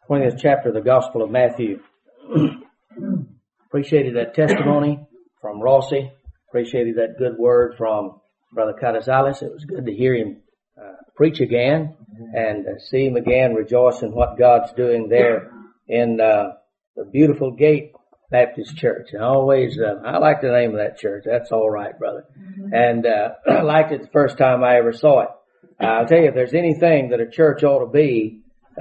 20th chapter of the Gospel of Matthew. Appreciated that testimony from Rossi. Appreciated that good word from Brother Carrizales. It was good to hear him preach again and see him again rejoice in what God's doing there in the beautiful Gate Baptist Church. And always, I like the name of that church. That's all right, brother. And I liked it the first time I ever saw it. I'll tell you, if there's anything that a church ought to be,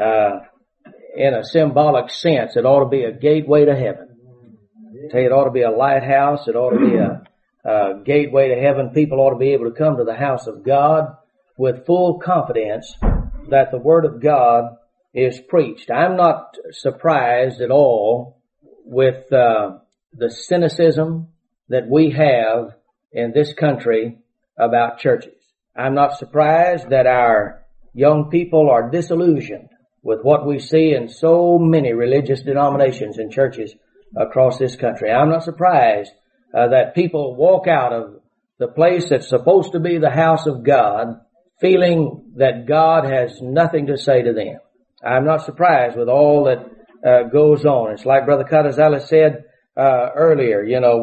in a symbolic sense, it ought to be a gateway to heaven. I tell you, it ought to be a lighthouse. It ought to be a gateway to heaven. People ought to be able to come to the house of God with full confidence that the Word of God is preached. I'm not surprised at all with the cynicism that we have in this country about churches. I'm not surprised that our young people are disillusioned with what we see in so many religious denominations and churches across this country. I'm not surprised that people walk out of the place that's supposed to be the house of God feeling that God has nothing to say to them. I'm not surprised with all that goes on. It's like Brother Carrizales said earlier,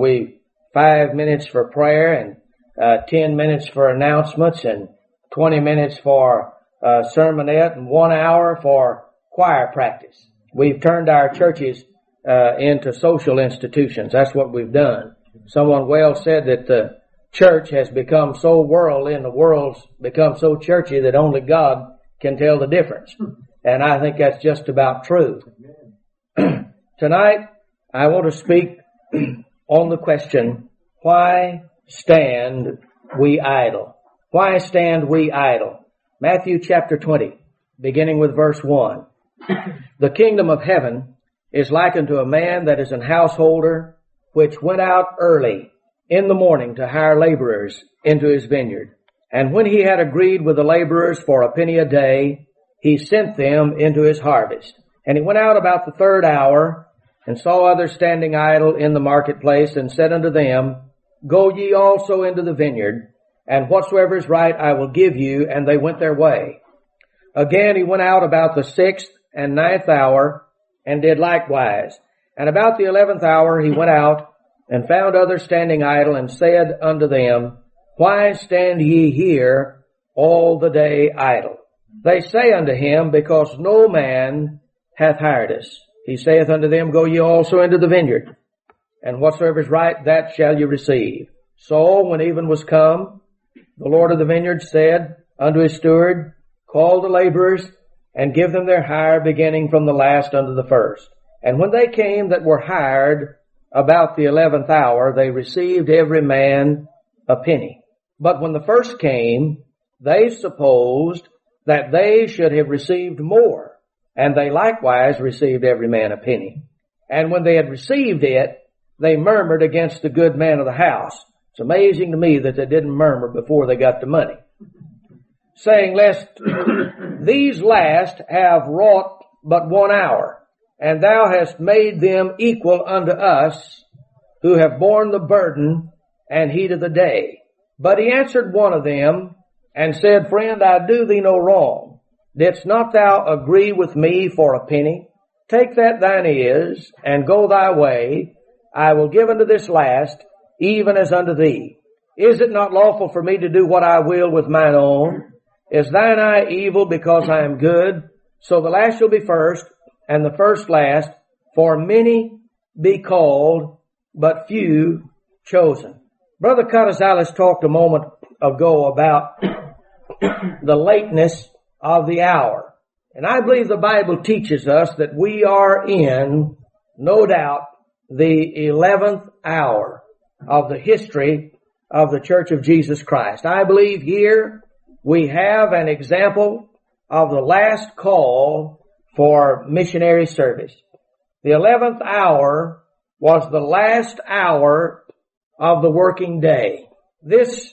5 minutes for prayer and 10 minutes for announcements and 20 minutes for sermonette and 1 hour for choir practice. We've turned our churches into social institutions. That's what we've done. Someone well said that the church has become so worldly and the world's become so churchy that only God can tell the difference. And I think that's just about true. Tonight, I want to speak on the question, why stand we idle? Why stand we idle? Matthew chapter 20, beginning with verse 1. The kingdom of heaven is likened to a man that is an householder, which went out early in the morning to hire laborers into his vineyard. And when he had agreed with the laborers for a penny a day, he sent them into his harvest. And he went out about the third hour, and saw others standing idle in the marketplace, and said unto them, Go ye also into the vineyard, and whatsoever is right I will give you. And they went their way. Again he went out about the 6th and 9th hour, and did likewise. And about the 11th hour he went out, and found others standing idle, and said unto them, Why stand ye here all the day idle? They say unto him, Because no man hath hired us. He saith unto them, Go ye also into the vineyard, and whatsoever is right, that shall ye receive. So when even was come, the Lord of the vineyard said unto his steward, Call the laborers, and give them their hire, beginning from the last unto the first. And when they came that were hired about the 11th hour, they received every man a penny. But when the first came, they supposed that they should have received more, and they likewise received every man a penny. And when they had received it, they murmured against the good man of the house. It's amazing to me that they didn't murmur before they got the money, saying, Lest these last have wrought but 1 hour, and thou hast made them equal unto us, who have borne the burden and heat of the day. But he answered one of them, and said, Friend, I do thee no wrong. Didst not thou agree with me for a penny? Take that thine is, and go thy way. I will give unto this last, even as unto thee. Is it not lawful for me to do what I will with mine own? Is thine eye evil because I am good? So the last shall be first, and the first last. For many be called, but few chosen. Brother Carrizales talked a moment ago about the lateness of the hour. And I believe the Bible teaches us that we are in, no doubt, the 11th hour of the history of the Church of Jesus Christ. I believe here we have an example of the last call for missionary service. The 11th hour was the last hour of the working day. This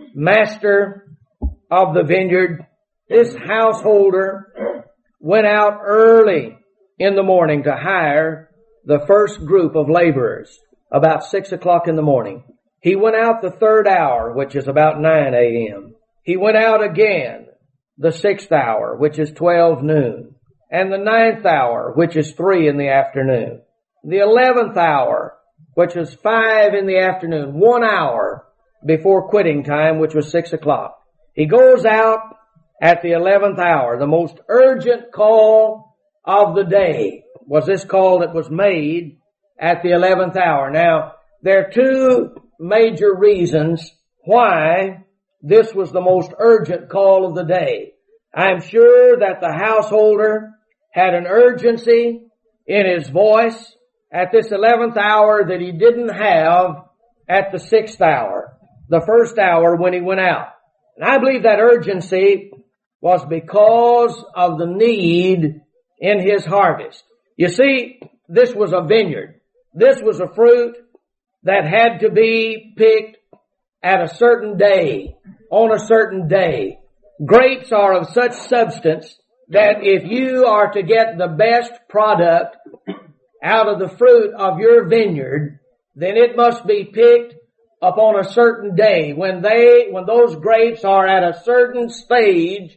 master of the vineyard, this householder, went out early in the morning to hire the first group of laborers about 6 o'clock in the morning. He went out the third hour, which is about 9 a.m. He went out again the 6th hour, which is 12 noon. and the 9th hour, which is 3 in the afternoon. The 11th hour, which was 5 in the afternoon, 1 hour before quitting time, which was 6 o'clock. He goes out at the 11th hour. The most urgent call of the day was this call that was made at the 11th hour. Now, there are two major reasons why this was the most urgent call of the day. I'm sure that the householder had an urgency in his voice at this 11th hour that he didn't have at the 6th hour, the first hour when he went out. And I believe that urgency was because of the need in his harvest. You see, this was a vineyard. This was a fruit that had to be picked at a certain day, on a certain day. Grapes are of such substance that if you are to get the best product out of the fruit of your vineyard, then it must be picked upon a certain day when those grapes are at a certain stage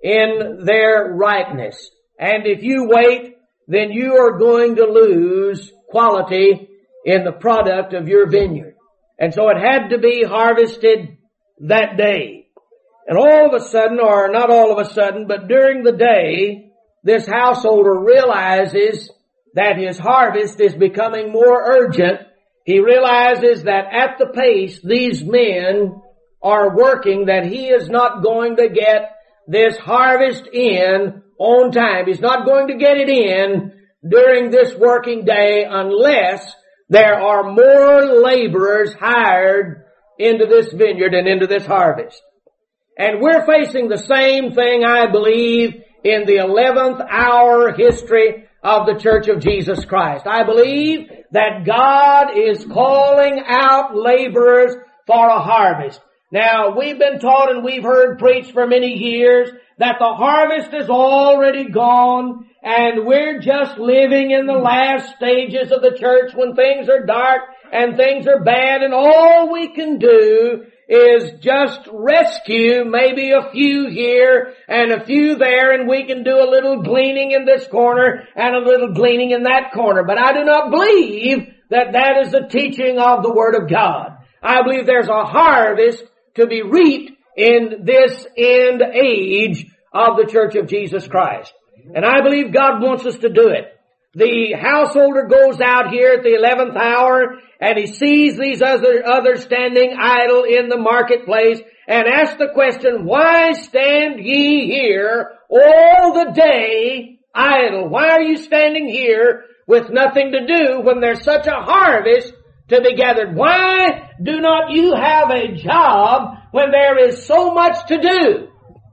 in their ripeness. And if you wait, then you are going to lose quality in the product of your vineyard. And so it had to be harvested that day. And all of a sudden, or not all of a sudden, but during the day, this householder realizes that his harvest is becoming more urgent. He realizes that at the pace these men are working, that he is not going to get this harvest in on time. He's not going to get it in during this working day unless there are more laborers hired into this vineyard and into this harvest. And we're facing the same thing, I believe, in the 11th hour history of the Church of Jesus Christ. I believe that God is calling out laborers for a harvest. Now, we've been taught and we've heard preached for many years that the harvest is already gone and we're just living in the last stages of the church when things are dark and things are bad, and all we can do is just rescue maybe a few here and a few there, and we can do a little gleaning in this corner and a little gleaning in that corner. But I do not believe that that is the teaching of the Word of God. I believe there's a harvest to be reaped in this end age of the Church of Jesus Christ. And I believe God wants us to do it. The householder goes out here at the 11th hour and he sees these others standing idle in the marketplace and asks the question, why stand ye here all the day idle? Why are you standing here with nothing to do when there's such a harvest to be gathered? Why do not you have a job when there is so much to do?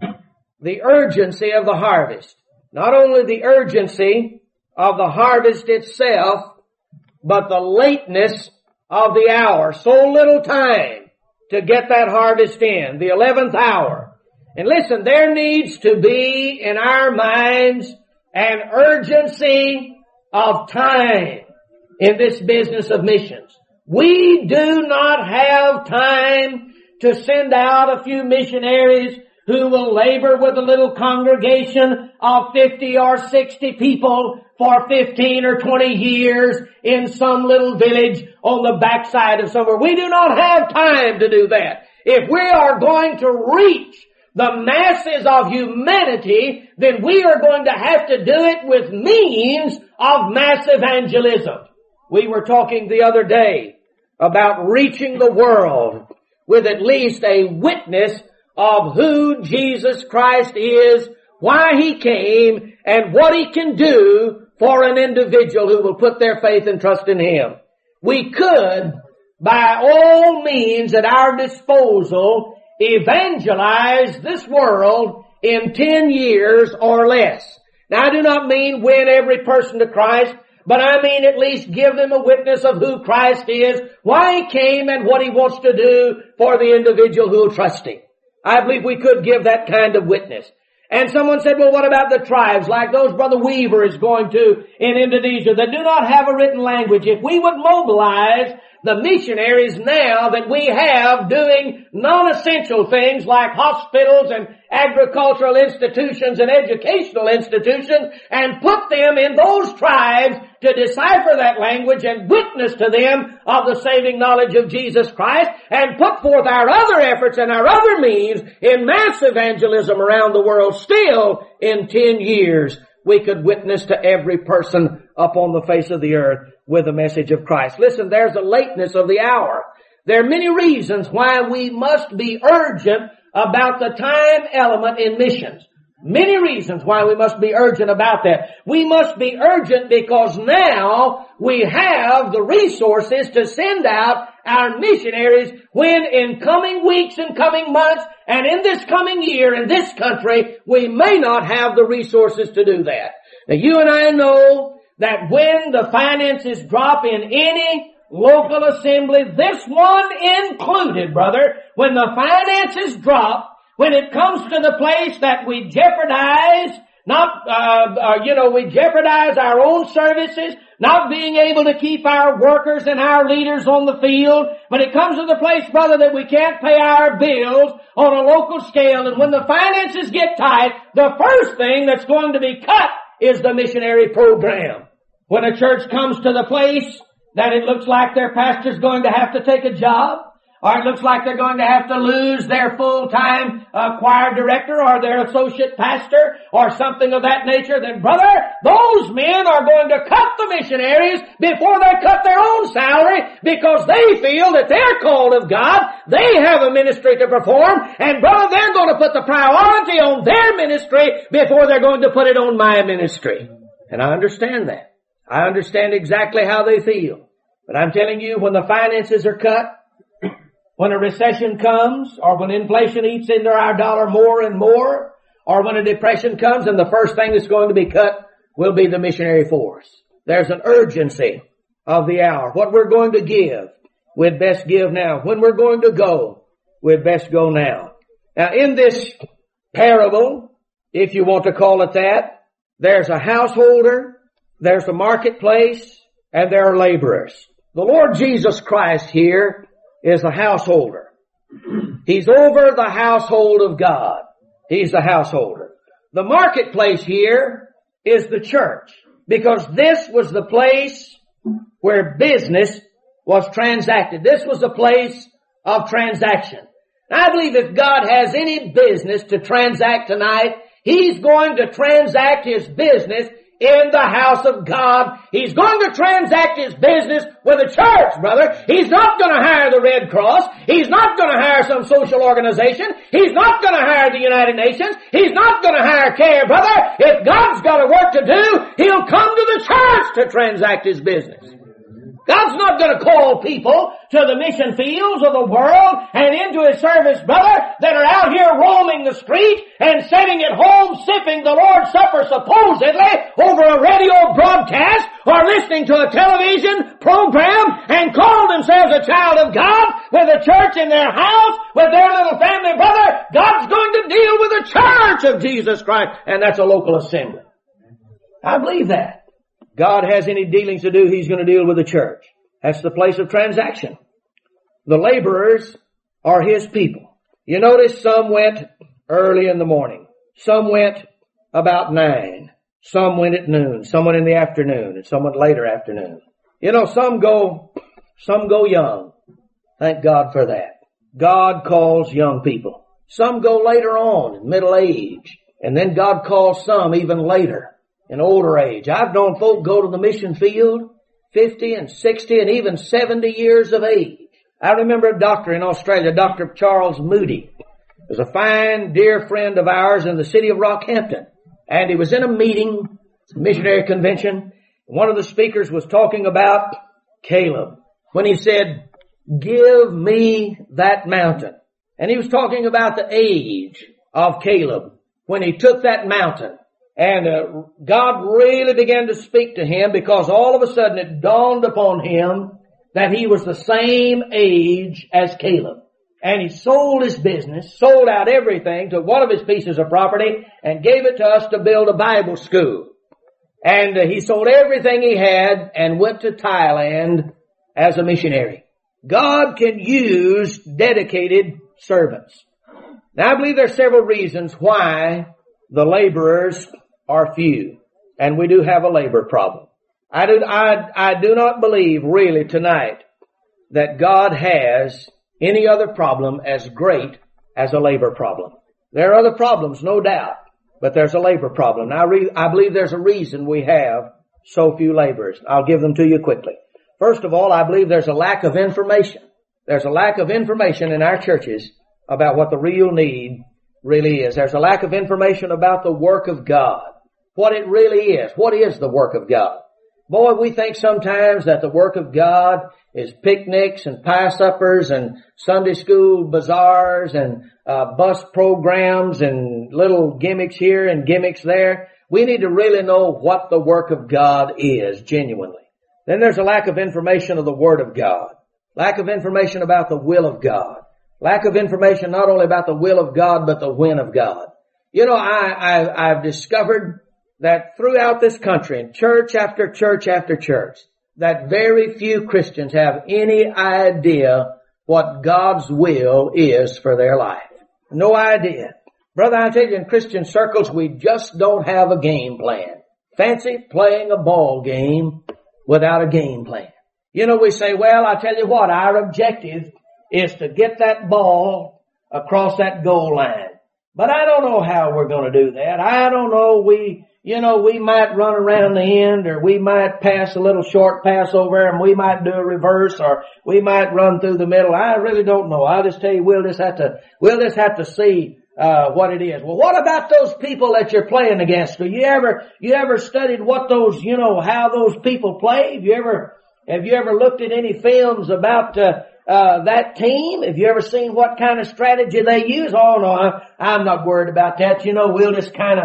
The urgency of the harvest. Not only the urgency of the harvest itself, but the lateness of the hour. So little time to get that harvest in. The 11th hour. And listen, there needs to be in our minds an urgency of time in this business of missions. We do not have time to send out a few missionaries who will labor with a little congregation of 50 or 60 people for 15 or 20 years in some little village on the backside of somewhere. We do not have time to do that. If we are going to reach the masses of humanity, then we are going to have to do it with means of mass evangelism. We were talking the other day about reaching the world with at least a witness of who Jesus Christ is, why He came, and what He can do for an individual who will put their faith and trust in Him. We could, by all means at our disposal, evangelize this world in 10 years or less. Now, I do not mean win every person to Christ, but I mean at least give them a witness of who Christ is, why He came, and what He wants to do for the individual who will trust Him. I believe we could give that kind of witness. And someone said, well, what about the tribes like those Brother Weaver is going to in Indonesia that do not have a written language? If we would mobilize the missionaries now that we have doing non-essential things like hospitals and agricultural institutions and educational institutions, and put them in those tribes to decipher that language and witness to them of the saving knowledge of Jesus Christ, and put forth our other efforts and our other means in mass evangelism around the world. Still, in 10 years, we could witness to every person upon the face of the earth with the message of Christ. Listen, there's a lateness of the hour. There are many reasons why we must be urgent about the time element in missions. Many reasons why we must be urgent about that. We must be urgent because now we have the resources to send out our missionaries when in coming weeks and coming months and in this coming year in this country, we may not have the resources to do that. Now you and I know that when the finances drop in any local assembly, this one included, brother, when the finances drop, when it comes to the place that we jeopardize, we jeopardize our own services, not being able to keep our workers and our leaders on the field. When it comes to the place, brother, that we can't pay our bills on a local scale, and when the finances get tight, the first thing that's going to be cut is the missionary program. When a church comes to the place that it looks like their pastor's going to have to take a job, or it looks like they're going to have to lose their full-time choir director or their associate pastor or something of that nature, then brother, those men are going to cut the missionaries before they cut their own salary, because they feel that they're called of God, they have a ministry to perform, and brother, they're going to put the priority on their ministry before they're going to put it on my ministry. And I understand that. I understand exactly how they feel. But I'm telling you, when the finances are cut, when a recession comes, or when inflation eats into our dollar more and more, or when a depression comes and the first thing that's going to be cut will be the missionary force. There's an urgency of the hour. What we're going to give, we'd best give now. When we're going to go, we'd best go now. Now in this parable, if you want to call it that, there's a householder, there's a marketplace, and there are laborers. The Lord Jesus Christ here is a householder. He's over the household of God. He's the householder. The marketplace here is the church, because this was the place where business was transacted. This was a place of transaction. I believe if God has any business to transact tonight, He's going to transact His business in the house of God. He's going to transact His business with a church, brother. He's not going to hire the Red Cross. He's not going to hire some social organization. He's not going to hire the United Nations. He's not going to hire CARE, brother. If God's got a work to do, He'll come to the church to transact His business. God's not going to call people to the mission fields of the world and into His service, brother, that are out here roaming the street and sitting at home sipping the Lord's Supper supposedly over a radio broadcast or listening to a television program and call themselves a child of God with a church in their house, with their little family, brother. God's going to deal with the church of Jesus Christ, and that's a local assembly. I believe that. God has any dealings to do, He's going to deal with the church. That's the place of transaction. The laborers are His people. You notice some went early in the morning. Some went about 9. Some went at noon. Some went in the afternoon. And some went later afternoon. You know, some go young. Thank God for that. God calls young people. Some go later on in middle age. And then God calls some even later in older age. I've known folk go to the mission field 50 and 60 and even 70 years of age. I remember a doctor in Australia, Dr. Charles Moody. He was a fine, dear friend of ours in the city of Rockhampton. And he was in a meeting, missionary convention. One of the speakers was talking about Caleb when he said, "Give me that mountain." And he was talking about the age of Caleb when he took that mountain. And God really began to speak to him, because all of a sudden it dawned upon him that he was the same age as Caleb. And he sold his business, sold out everything, took one of his pieces of property and gave it to us to build a Bible school. And he sold everything he had and went to Thailand as a missionary. God can use dedicated servants. Now I believe there's several reasons why the laborers are few. And we do have a labor problem. I do not believe really tonight that God has any other problem as great as a labor problem. There are other problems, no doubt, but there's a labor problem. Now I believe there's a reason we have so few laborers. I'll give them to you quickly. First of all, I believe there's a lack of information. There's a lack of information in our churches about what the real need really is. There's a lack of information about the work of God. What it really is. What is the work of God? Boy, we think sometimes that the work of God is picnics and pie suppers and Sunday school bazaars and bus programs and little gimmicks here and gimmicks there. We need to really know what the work of God is genuinely. Then there's a lack of information of the Word of God. Lack of information about the will of God. Lack of information not only about the will of God, but the when of God. You know, I've discovered that throughout this country, in church after church after church, that very few Christians have any idea what God's will is for their life. No idea. Brother, I tell you, in Christian circles, we just don't have a game plan. Fancy playing a ball game without a game plan. You know, we say, well, I tell you what, our objective is to get that ball across that goal line. But I don't know how we're going to do that. I don't know. We might run around the end, or we might pass a little short pass over, and we might do a reverse, or we might run through the middle. I really don't know. I'll just tell you, we'll just have to see what it is. Well, what about those people that you're playing against? Do you ever studied what those, how those people play? Have you ever looked at any films about that team? Have you ever seen what kind of strategy they use? Oh no, I'm not worried about that. We'll just kind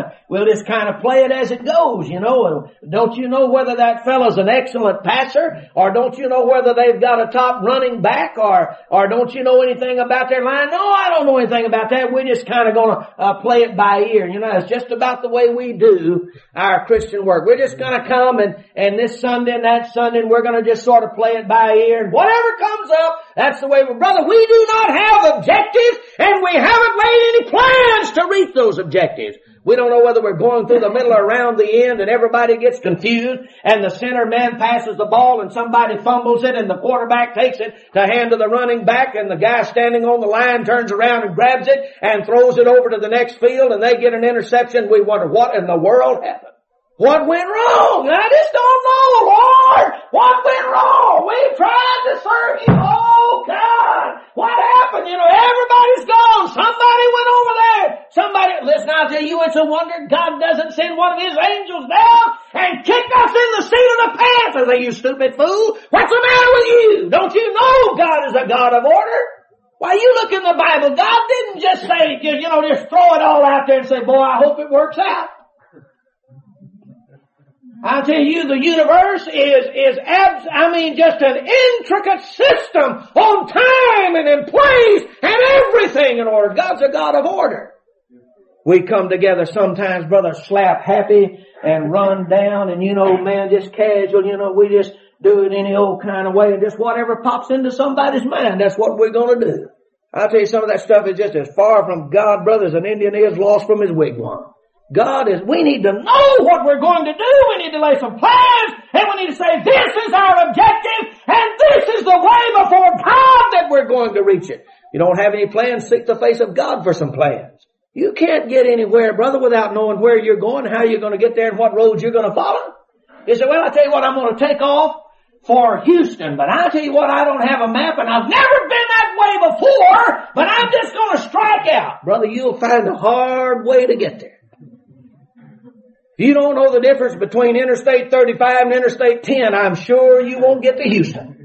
of play it as it goes, Don't you know whether that fellow's an excellent passer? Or don't you know whether they've got a top running back? Or don't you know anything about their line? No, I don't know anything about that. We're just kind of gonna play it by ear. It's just about the way we do our Christian work. We're just gonna come and this Sunday and that Sunday, and we're gonna just sort of play it by ear, and whatever comes up, that's the way brother, we do not have objectives, and we haven't laid any plans to reach those objectives. We don't know whether we're going through the middle or around the end, and everybody gets confused, and the center man passes the ball, and somebody fumbles it, and the quarterback takes it to hand to the running back, and the guy standing on the line turns around and grabs it and throws it over to the next field, and they get an interception. We wonder what in the world happened. What went wrong? I just don't know, Lord. What went wrong? We tried to serve you. Oh, God. What happened? Everybody's gone. Somebody went over there. Listen, I'll tell you, it's a wonder God doesn't send one of His angels down and kick us in the seat of the pants and say, you stupid fool. What's the matter with you? Don't you know God is a God of order? Why, you look in the Bible. God didn't just say, just throw it all out there and say, boy, I hope it works out. I'll tell you, the universe is just an intricate system on time and in place and everything in order. God's a God of order. We come together sometimes, brother, slap happy and run down and, man, just casual, we just do it any old kind of way and just whatever pops into somebody's mind, that's what we're going to do. I'll tell you, some of that stuff is just as far from God, brother, as an Indian is lost from his wigwam. We need to know what we're going to do. We need to lay some plans, and we need to say, this is our objective, and this is the way before God that we're going to reach it. You don't have any plans, seek the face of God for some plans. You can't get anywhere, brother, without knowing where you're going, how you're going to get there, and what roads you're going to follow. You say, well, I tell you what, I'm going to take off for Houston, but I tell you what, I don't have a map, and I've never been that way before, but I'm just going to strike out. Brother, you'll find a hard way to get there. If you don't know the difference between Interstate 35 and Interstate 10, I'm sure you won't get to Houston.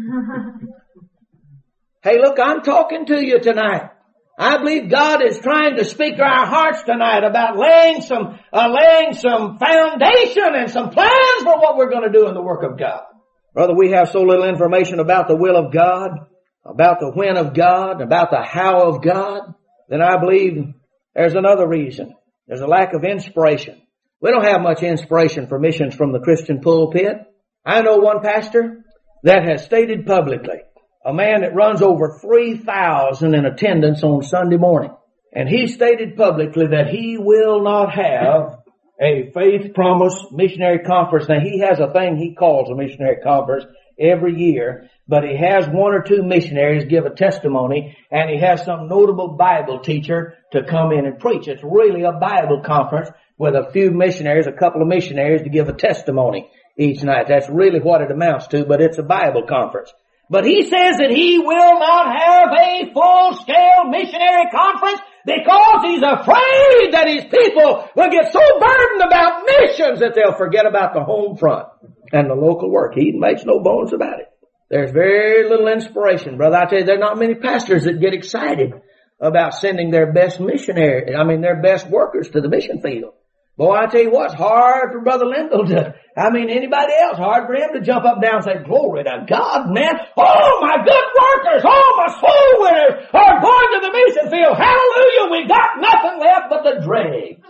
Hey, look, I'm talking to you tonight. I believe God is trying to speak to our hearts tonight about laying some foundation and some plans for what we're going to do in the work of God. Brother, we have so little information about the will of God, about the when of God, about the how of God, then I believe there's another reason. There's a lack of inspiration. We don't have much inspiration for missions from the Christian pulpit. I know one pastor that has stated publicly, a man that runs over 3,000 in attendance on Sunday morning. And he stated publicly that he will not have a Faith Promise Missionary Conference. Now, he has a thing he calls a missionary conference every year, but he has one or two missionaries give a testimony, and he has some notable Bible teacher to come in and preach. It's really a Bible conference with a few missionaries, a couple of missionaries to give a testimony each night. That's really what it amounts to, but it's a Bible conference. But he says that he will not have a full-scale missionary conference because he's afraid that his people will get so burdened about missions that they'll forget about the home front and the local work. He makes no bones about it. There's very little inspiration, brother. I tell you, there are not many pastors that get excited about sending their best their best workers to the mission field. Boy, I tell you what, it's hard for Brother Lindell anybody else, hard for him to jump up and down and say, glory to God, man. Oh, my good workers, oh, my soul winners are going to the mission field. Hallelujah, we got nothing left but the dregs.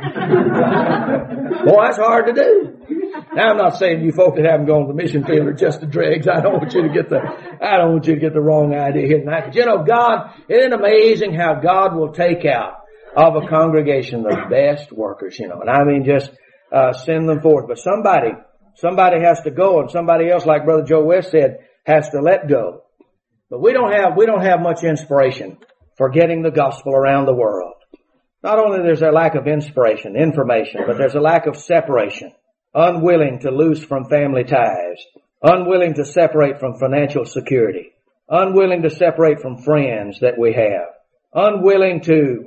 Boy, that's hard to do. Now, I'm not saying you folk that haven't gone to the mission field are just the dregs. I don't want you to get the wrong idea here tonight. But you know, God, isn't it amazing how God will take out of a congregation the best workers, and I mean just send them forth. But somebody has to go, and somebody else, like Brother Joe West said, has to let go. But we don't have much inspiration for getting the gospel around the world. Not only there's a lack of information, but there's a lack of separation. Unwilling to loose from family ties, unwilling to separate from financial security, unwilling to separate from friends that we have, unwilling to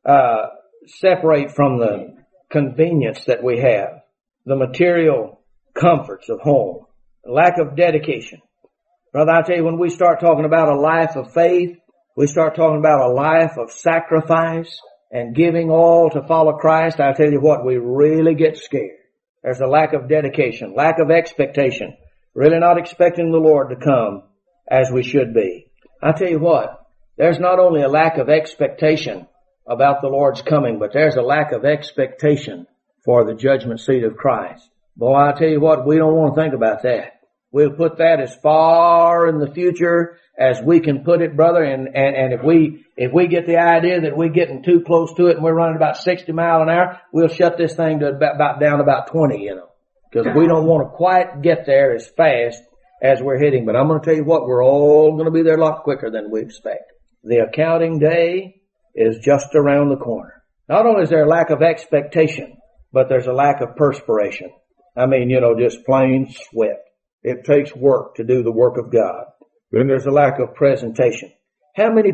separate from the convenience that we have, the material comforts of home, lack of dedication. Brother, I tell you, when we start talking about a life of faith, we start talking about a life of sacrifice and giving all to follow Christ, I tell you what, we really get scared. There's a lack of dedication, lack of expectation, really not expecting the Lord to come as we should be. I tell you what, there's not only a lack of expectation about the Lord's coming, but there's a lack of expectation for the judgment seat of Christ. Boy, I tell you what, we don't want to think about that. We'll put that as far in the future as we can put it, brother, and if we get the idea that we're getting too close to it and we're running about 60 miles an hour, we'll shut this thing to about 20, because we don't want to quite get there as fast as we're hitting. But I'm going to tell you what, we're all going to be there a lot quicker than we expect. The accounting day is just around the corner. Not only is there a lack of expectation, but there's a lack of perspiration. I mean, just plain sweat. It takes work to do the work of God. Then there's a lack of presentation. How many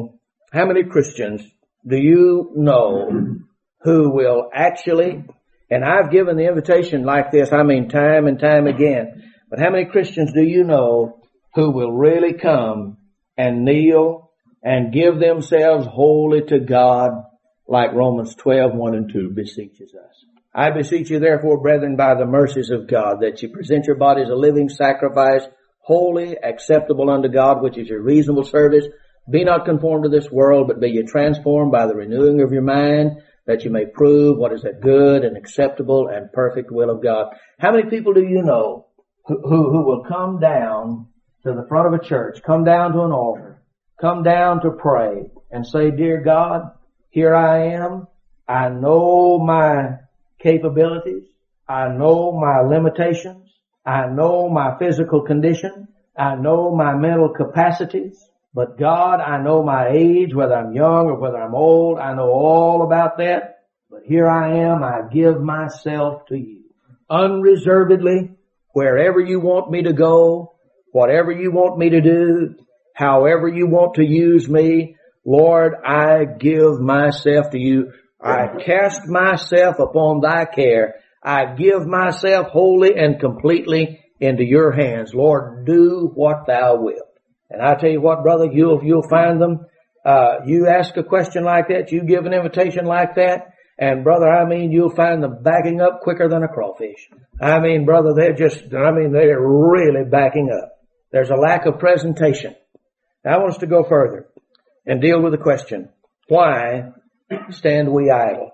Christians do you know who will actually, and I've given the invitation like this, time and time again, but how many Christians do you know who will really come and kneel and give themselves wholly to God like Romans 12:1-2 beseeches us? I beseech you therefore, brethren, by the mercies of God, that you present your bodies a living sacrifice, holy, acceptable unto God, which is your reasonable service. Be not conformed to this world, but be ye transformed by the renewing of your mind, that you may prove what is that good and acceptable and perfect will of God. How many people do you know who will come down to the front of a church, come down to an altar, come down to pray, and say, Dear God, here I am. I know my capabilities. I know my limitations. I know my physical condition. I know my mental capacities. But God, I know my age, whether I'm young or whether I'm old. I know all about that. But here I am. I give myself to you unreservedly, wherever you want me to go, whatever you want me to do, however you want to use me. Lord, I give myself to you. I cast myself upon thy care. I give myself wholly and completely into your hands. Lord, do what thou wilt. And I tell you what, brother, you'll find them. You ask a question like that, you give an invitation like that, and brother, you'll find them backing up quicker than a crawfish. Brother, they're really backing up. There's a lack of presentation. Now, I want us to go further and deal with the question, why stand we idle?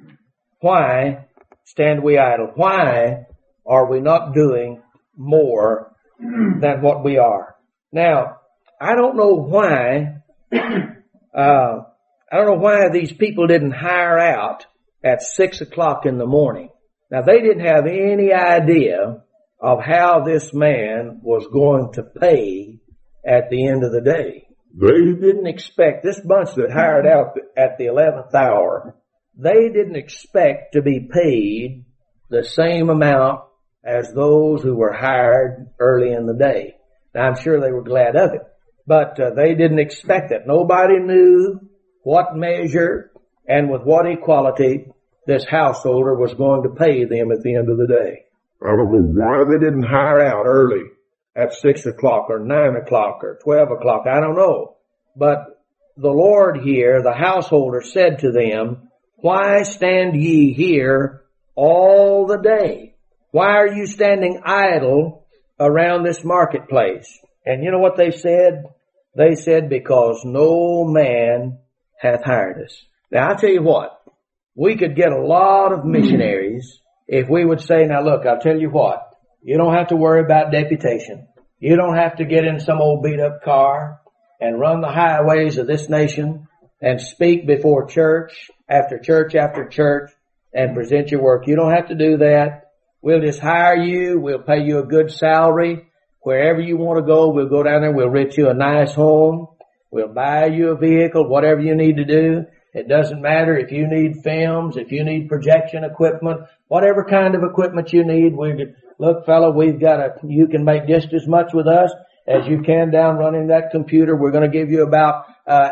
Why stand we idle? Why are we not doing more than what we are? Now, I don't know why, these people didn't hire out at 6 o'clock in the morning. Now they didn't have any idea of how this man was going to pay at the end of the day. They didn't expect, this bunch that hired out at the 11th hour, they didn't expect to be paid the same amount as those who were hired early in the day. Now I'm sure they were glad of it, but they didn't expect it. Nobody knew what measure and with what equality this householder was going to pay them at the end of the day. I don't know why they didn't hire out early at 6 o'clock or 9 o'clock or 12 o'clock. I don't know. But the Lord here, the householder, said to them, why stand ye here all the day? Why are you standing idle around this marketplace? And you know what they said? They said, because no man hath hired us. Now I'll tell you what, we could get a lot of missionaries if we would say, now look, I'll tell you what, you don't have to worry about deputation. You don't have to get in some old beat up car and run the highways of this nation and speak before church after church after church and present your work. You don't have to do that. We'll just hire you. We'll pay you a good salary. Wherever you want to go, we'll go down there. We'll rent you a nice home. We'll buy you a vehicle, whatever you need to do. It doesn't matter if you need films, if you need projection equipment, whatever kind of equipment you need. Look, fella, you can make just as much with us as you can down running that computer. We're going to give you about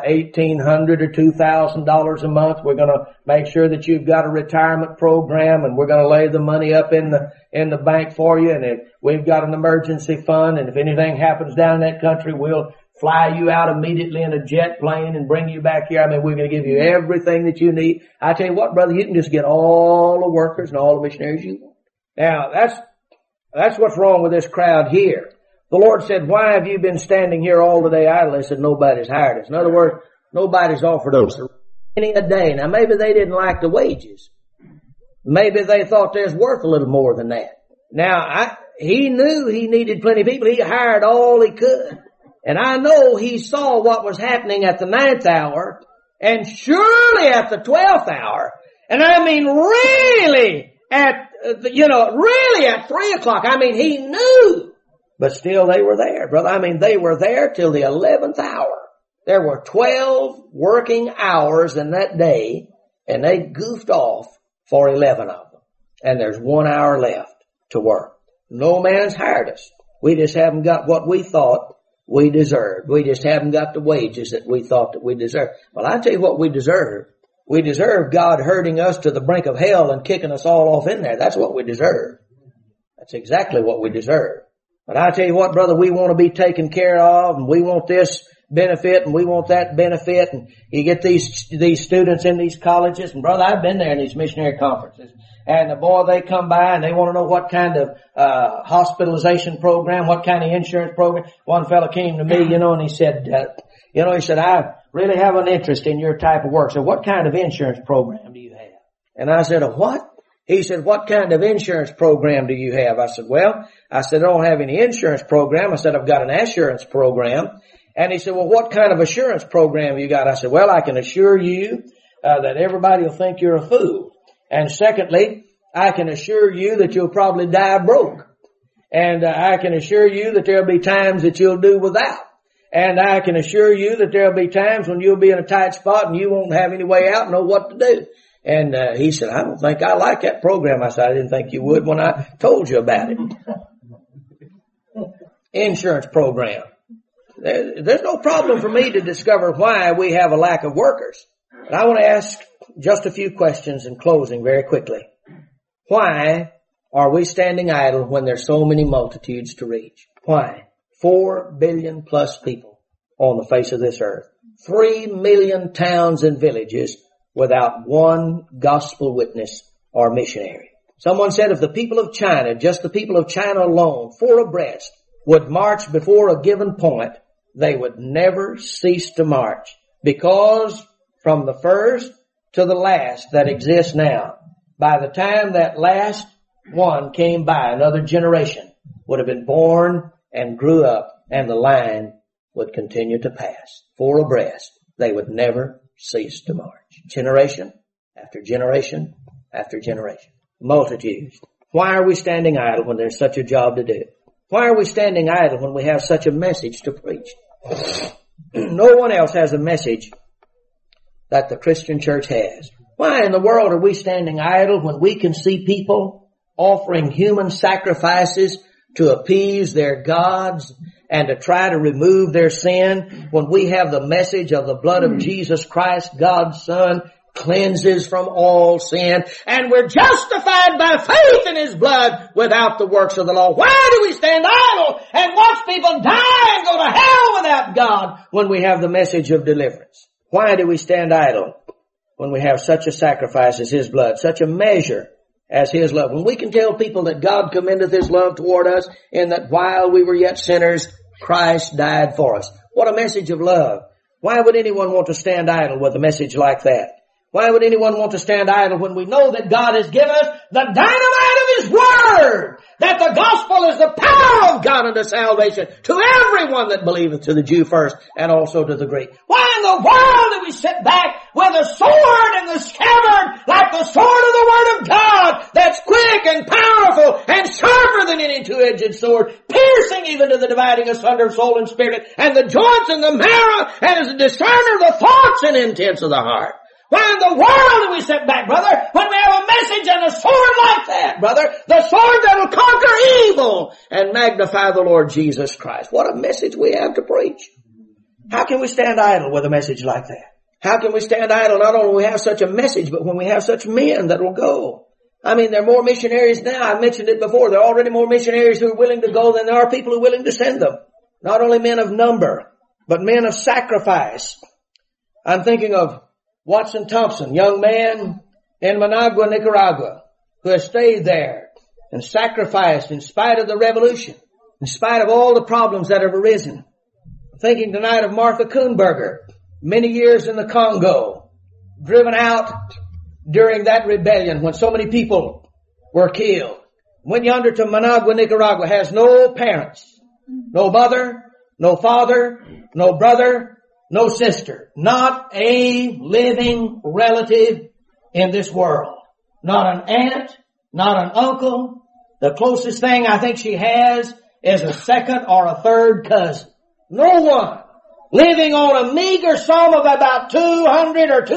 $1,800 or $2,000 a month. We're going to make sure that you've got a retirement program, and we're going to lay the money up in the bank for you. And if we've got an emergency fund, and if anything happens down in that country, we'll fly you out immediately in a jet plane and bring you back here. I mean, we're going to give you everything that you need. I tell you what, brother, you can just get all the workers and all the missionaries you want. Now, that's what's wrong with this crowd here. The Lord said, why have you been standing here all the day idle? They said, nobody's hired us. In other words, nobody's offered us a penny a day. Now, maybe they didn't like the wages. Maybe they thought there's worth a little more than that. Now, he knew he needed plenty of people. He hired all he could. And I know he saw what was happening at the 9th hour and surely at the 12th hour. And I mean really really at 3 o'clock. I mean, he knew. But still they were there, brother. I mean, they were there till the 11th hour. There were 12 working hours in that day, and they goofed off for 11 of them. And there's 1 hour left to work. No man's hired us. We just haven't got what we thought we deserved. We just haven't got the wages that we thought that we deserved. Well, I tell you what we deserve. We deserve God herding us to the brink of hell and kicking us all off in there. That's what we deserve. That's exactly what we deserve. But I tell you what, brother, we want to be taken care of, and we want this benefit, and we want that benefit, and you get these students in these colleges, and brother, I've been there in these missionary conferences, and boy, they come by and they want to know what kind of hospitalization program, what kind of insurance program. One fellow came to me, and he said, I really have an interest in your type of work. So what kind of insurance program do you have? And I said, a what? He said, what kind of insurance program do you have? I said, I don't have any insurance program. I said, I've got an assurance program. And he said, well, what kind of assurance program you got? I said, I can assure you that everybody will think you're a fool. And secondly, I can assure you that you'll probably die broke. And I can assure you that there'll be times that you'll do without. And I can assure you that there'll be times when you'll be in a tight spot and you won't have any way out and know what to do. And he said, I don't think I like that program. I said, I didn't think you would when I told you about it. Insurance program. There's no problem for me to discover why we have a lack of workers. But I want to ask just a few questions in closing very quickly. Why are we standing idle when there's so many multitudes to reach? Why? 4 billion plus people on the face of this earth. 3 million towns and villages without one gospel witness or missionary. Someone said if the people of China, just the people of China alone, 4 abreast, would march before a given point, they would never cease to march. Because from the first to the last that exists now, by the time that last one came by, another generation would have been born and grew up, and the line would continue to pass. 4 abreast. They would never cease to march. Generation after generation after generation. Multitudes. Why are we standing idle when there's such a job to do? Why are we standing idle when we have such a message to preach? No one else has a message that the Christian church has. Why in the world are we standing idle when we can see people offering human sacrifices to appease their gods and to try to remove their sin, when we have the message of the blood of Jesus Christ, God's Son, cleanses from all sin, and we're justified by faith in His blood without the works of the law? Why do we stand idle and watch people die and go to hell without God when we have the message of deliverance? Why do we stand idle when we have such a sacrifice as His blood, such a measure as His love? When we can tell people that God commendeth His love toward us, and that while we were yet sinners, Christ died for us. What a message of love. Why would anyone want to stand idle with a message like that? Why would anyone want to stand idle when we know that God has given us the dynamite of His Word? That the gospel is the power of God unto salvation to everyone that believeth, to the Jew first and also to the Greek. Why in the world do we sit back with a sword in the scabbard like the sword of the Word of God, that's quick and powerful and sharper than any two-edged sword, piercing even to the dividing asunder of soul and spirit and the joints and the marrow, and is a discerner of the thoughts and intents of the heart? Why in the world do we sit back, brother, when we have a message and a sword like that, brother? The sword that will conquer evil and magnify the Lord Jesus Christ. What a message we have to preach. How can we stand idle with a message like that? How can we stand idle not only when we have such a message, but when we have such men that will go? I mean, there are more missionaries now. I mentioned it before. There are already more missionaries who are willing to go than there are people who are willing to send them. Not only men of number, but men of sacrifice. I'm thinking of Watson Thompson, young man in Managua, Nicaragua, who has stayed there and sacrificed in spite of the revolution, in spite of all the problems that have arisen. I'm thinking tonight of Martha Kuhnberger, many years in the Congo, driven out during that rebellion when so many people were killed. Went yonder to Managua, Nicaragua, has no parents, no mother, no father, no brother, no sister, not a living relative in this world. Not an aunt, not an uncle. The closest thing I think she has is a second or a third cousin. No one. Living on a meager sum of about $200 or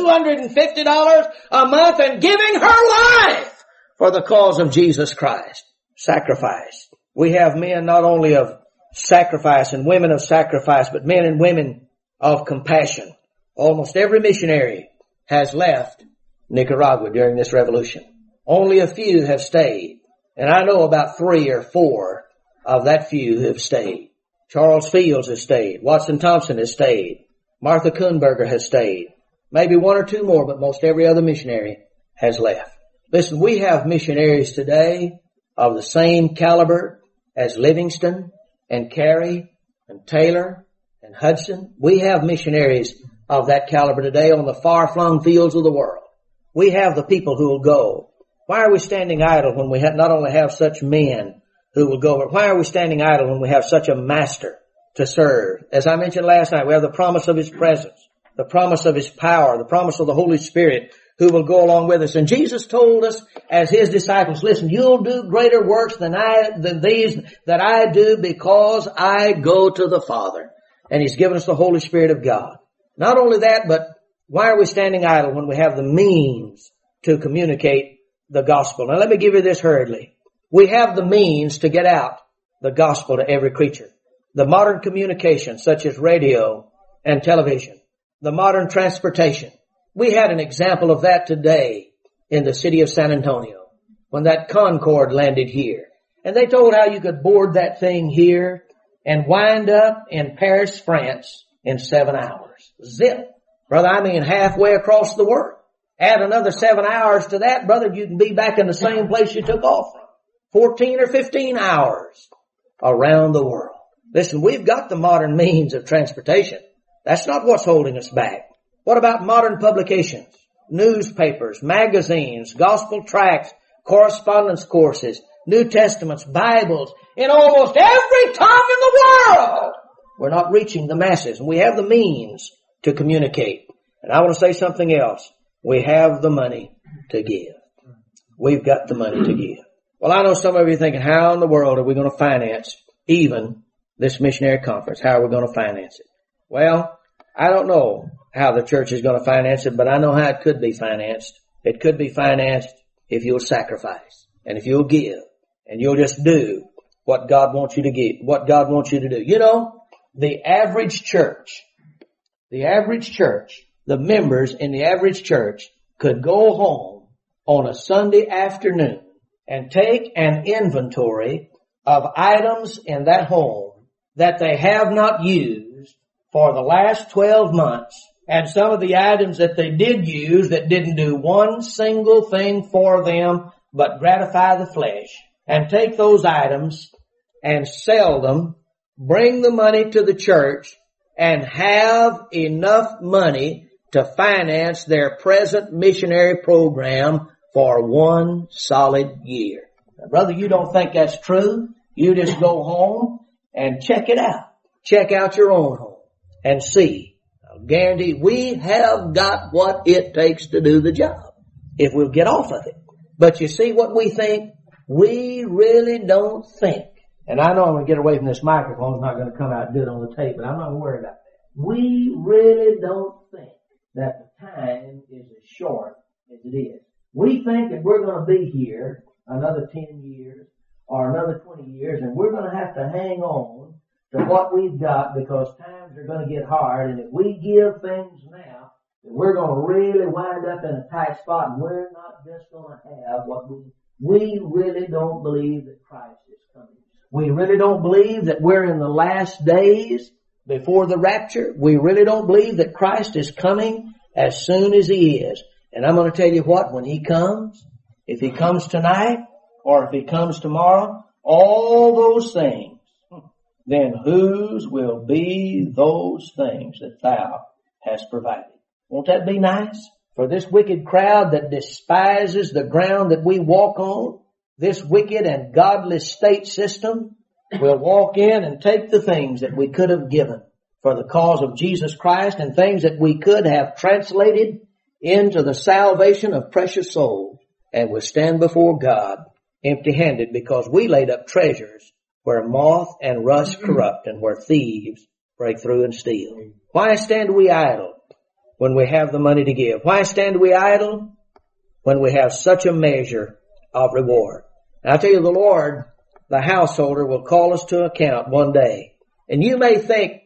$250 a month and giving her life for the cause of Jesus Christ. Sacrifice. We have men not only of sacrifice and women of sacrifice, but men and women of compassion. Almost every missionary has left Nicaragua during this revolution. Only a few have stayed. And I know about 3 or 4 of that few who have stayed. Charles Fields has stayed. Watson Thompson has stayed. Martha Kuhnberger has stayed. Maybe 1 or 2 more, but most every other missionary has left. Listen, we have missionaries today of the same caliber as Livingston and Carey and Taylor and Hudson. We have missionaries of that caliber today on the far-flung fields of the world. We have the people who will go. Why are we standing idle when we not only have such men who will go, but why are we standing idle when we have such a master to serve? As I mentioned last night, we have the promise of His presence, the promise of His power, the promise of the Holy Spirit who will go along with us. And Jesus told us as His disciples, listen, you'll do greater works than these that I do because I go to the Father. And He's given us the Holy Spirit of God. Not only that, but why are we standing idle when we have the means to communicate the gospel? Now let me give you this hurriedly. We have the means to get out the gospel to every creature. The modern communication, such as radio and television. The modern transportation. We had an example of that today in the city of San Antonio when that Concorde landed here. And they told how you could board that thing here and wind up in Paris, France in 7 hours. Zip. Brother, I mean halfway across the world. Add another 7 hours to that, brother, you can be back in the same place you took off from. 14 or 15 hours around the world. Listen, we've got the modern means of transportation. That's not what's holding us back. What about modern publications? Newspapers, magazines, gospel tracts, correspondence courses, New Testaments, Bibles, in almost every tongue in the world. We're not reaching the masses. We have the means to communicate. And I want to say something else. We have the money to give. We've got the money to give. Well, I know some of you are thinking, how in the world are we going to finance even this missionary conference? How are we going to finance it? Well, I don't know how the church is going to finance it, but I know how it could be financed. It could be financed if you'll sacrifice and if you'll give and you'll just do what God wants you to give, what God wants you to do. You know, the average church, the members in the average church could go home on a Sunday afternoon and take an inventory of items in that home that they have not used for the last 12 months, and some of the items that they did use that didn't do one single thing for them but gratify the flesh, and take those items and sell them, bring the money to the church, and have enough money to finance their present missionary program for one solid year. Now, brother, you don't think that's true? You just go home and check it out. Check out your own home and see. I'll guarantee we have got what it takes to do the job if we'll get off of it. But you see what we think? We really don't think. And I know I'm going to get away from this microphone. It's not going to come out good on the tape, but I'm not worried about that. We really don't think that the time is as short as it is. We think that we're going to be here another 10 years or another 20 years, and we're going to have to hang on to what we've got because times are going to get hard, and if we give things now, then we're going to really wind up in a tight spot, and we're not just going to have what we really don't believe that Christ is coming. We really don't believe that we're in the last days before the rapture. We really don't believe that Christ is coming as soon as He is. And I'm going to tell you what, when He comes, if He comes tonight or if He comes tomorrow, all those things, then whose will be those things that Thou hast provided? Won't that be nice? For this wicked crowd that despises the ground that we walk on, this wicked and godless state system will walk in and take the things that we could have given for the cause of Jesus Christ and things that we could have translated into the salvation of precious souls, and will stand before God empty-handed because we laid up treasures where moth and rust corrupt and where thieves break through and steal. Why stand we idle when we have the money to give? Why stand we idle when we have such a measure of reward? And I tell you, the Lord, the householder, will call us to account one day. And you may think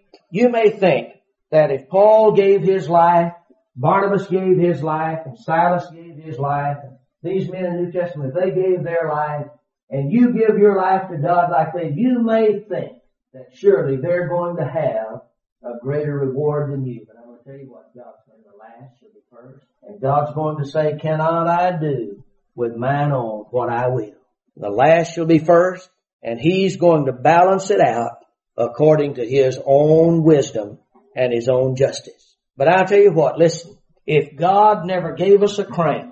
that if Paul gave his life, Barnabas gave his life, and Silas gave his life, and these men in the New Testament, they gave their life, and you give your life to God like that, you may think that surely they're going to have a greater reward than you. But I'm going to tell you what, God's saying, the last shall be first. And God's going to say, cannot I do with mine own what I will? The last shall be first, and He's going to balance it out according to His own wisdom and His own justice. But I'll tell you what, listen, if God never gave us a crown,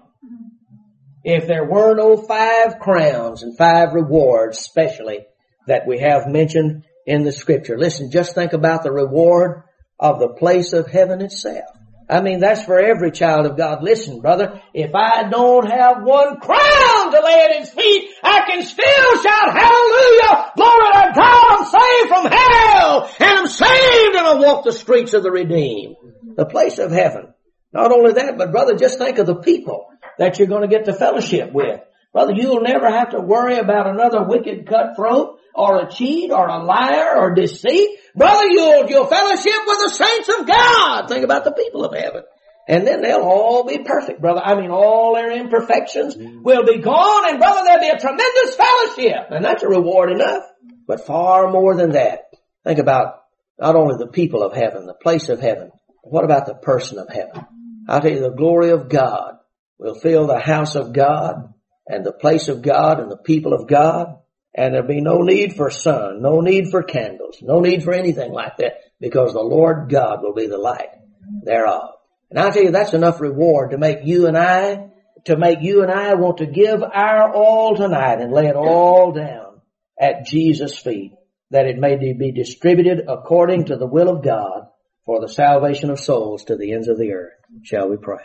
if there were no 5 crowns and 5 rewards specially that we have mentioned in the Scripture, listen, just think about the reward of the place of heaven itself. I mean, that's for every child of God. Listen, brother, if I don't have 1 crown to lay at His feet, I can still shout hallelujah, glory to God, I'm saved from hell, and I'm saved and I walk the streets of the redeemed. The place of heaven. Not only that, but brother, just think of the people that you're going to get to fellowship with. Brother, you'll never have to worry about another wicked cutthroat or a cheat or a liar or deceit. Brother, you'll fellowship with the saints of God. Think about the people of heaven. And then they'll all be perfect, brother. I mean, all their imperfections will be gone, and brother, there'll be a tremendous fellowship. And that's a reward enough. But far more than that. Think about not only the people of heaven, the place of heaven. What about the person of heaven? I'll tell you, the glory of God will fill the house of God and the place of God and the people of God. And there'll be no need for sun, no need for candles, no need for anything like that, because the Lord God will be the light thereof. And I'll tell you, that's enough reward to make you and I want to give our all tonight and lay it all down at Jesus' feet. that it may be distributed according to the will of God for the salvation of souls to the ends of the earth. Shall we pray?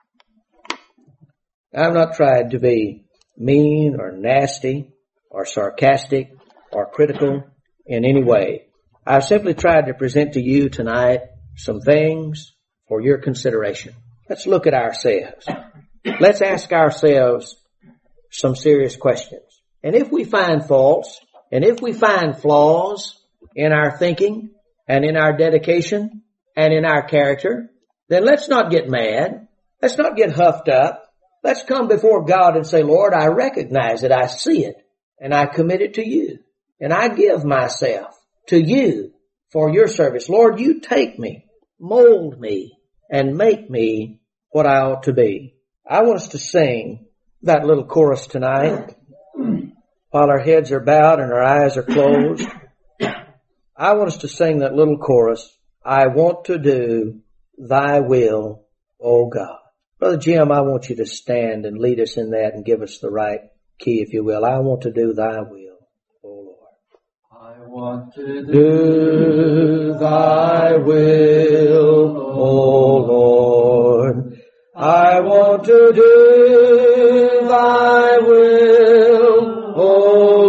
I've not tried to be mean or nasty or sarcastic or critical in any way. I've simply tried to present to you tonight some things for your consideration. Let's look at ourselves. Let's ask ourselves some serious questions. And if we find faults, and if we find flaws in our thinking and in our dedication and in our character, then let's not get mad. Let's not get huffed up. Let's come before God and say, Lord, I recognize it. I see it. And I commit it to you. And I give myself to you for your service. Lord, you take me, mold me, and make me what I ought to be. I want us to sing that little chorus tonight while our heads are bowed and our eyes are closed. I want us to sing that little chorus, I want to do thy will, O God. Brother Jim, I want you to stand and lead us in that and give us the right key, if you will. I want to do thy will, O Lord. I want to do thy will, O Lord. I want to do thy will, O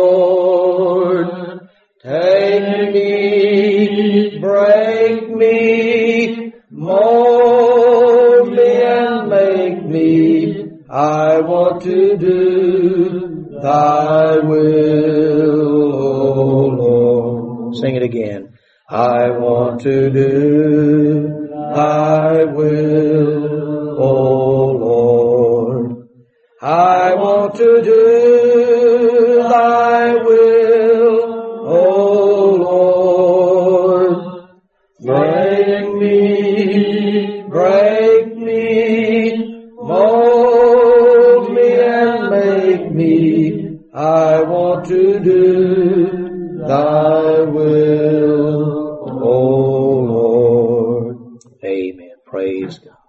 Lord. Take me, break me, mold me and make me. I want to do thy will, O Lord. Sing it again. I want to do thy will, O Lord. I want to do thy will, O Lord. Break me, mold me and make me. I want to do thy will, O Lord. Amen. Praise God.